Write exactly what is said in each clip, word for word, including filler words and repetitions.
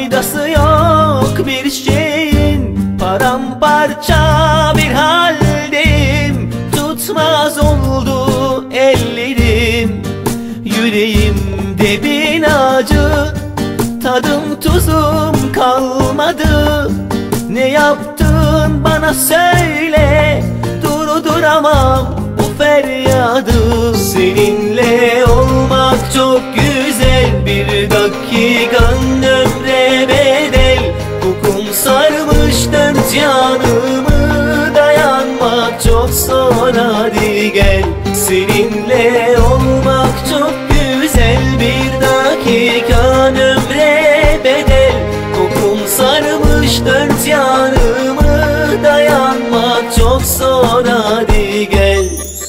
faydası yok bir şeyin. Paramparça bir haldeyim, tutmaz oldu ellerim. Yüreğimde bin acı, tadım tuzum kalmadı. Ne yaptın bana söyle, durduramam bu feryadı. Seninle olmak çok güzel, bir dakikan ömre bedel. Kokum sarmış dört yanımı, dayanmak çok zor, hadi gel. Seninle olmak çok güzel, bir dakikan ömre bedel. Kokum sarmış dört yanımı, dayanmak çok zor, hadi gel.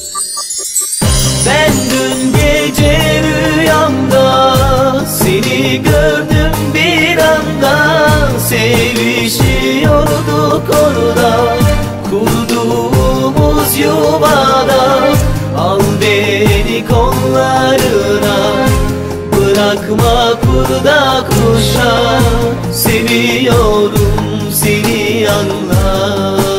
Ben dün gece rüyamda seni gördüm bir anda. Sevişiyorduk orada, kurduğumuz yuvada. Al beni kollarına, bırakma kurda kuşa. Seviyorum seni, anla.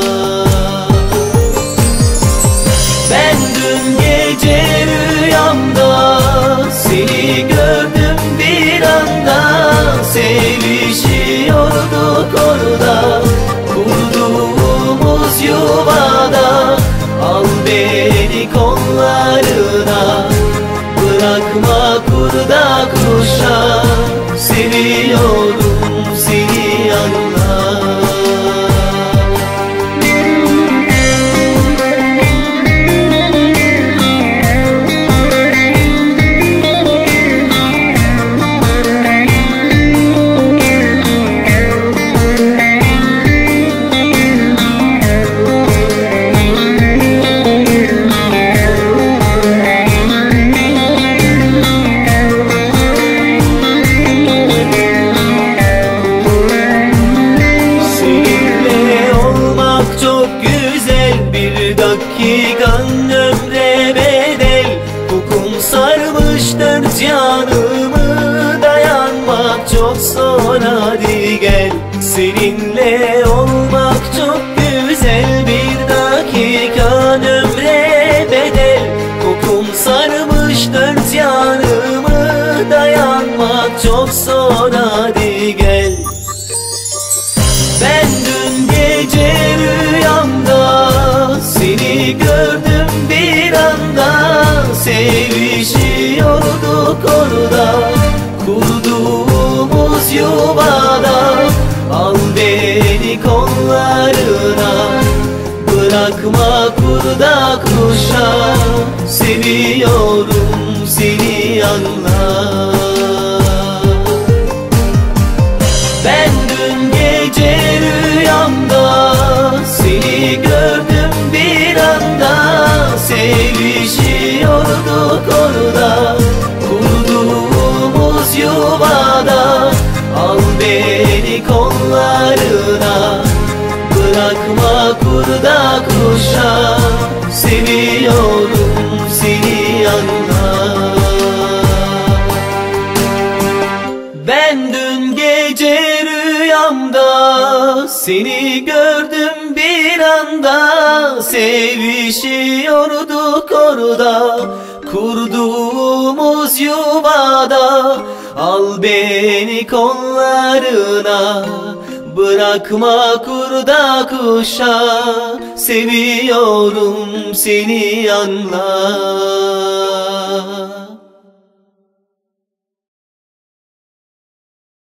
Ben dün gece rüyamda seni gördüm bir anda. Sevişiyorduk orada, kurduğumuz yuvada. Al beni kollarına, bırakma kurda kuşa. Seviyorum seni, anla. Dakikan ömre bedel. Kokum sarmış dört yanımı, dayanmak çok zor, hadi gel. Seninle olmak çok güzel, bir dakikan ömre bedel. Kokum sarmış dört yanımı, dayanmak çok zor, hadi gel. Ben dün gece rüyamda seni gördüm bir anda. Sevişiyorduk orada, kurduğumuz yuvada. Al beni kollarına, bırakma kurda kuşa. Seviyorum seni, anla. Ben dün gece rüyamda seni gördüm bir anda. Sevişiyorduk orada, kurduğumuz yuvada. Al beni kollarına, bırakma kurda kuşa. Seviyorum seni, anla. Ben dün gece rüyamda seni gördüm bir anda. Sevişiyorduk orada, kurduğumuz yuvada. Al beni kollarına, bırakma kurda kuşa. Seviyorum seni, anla.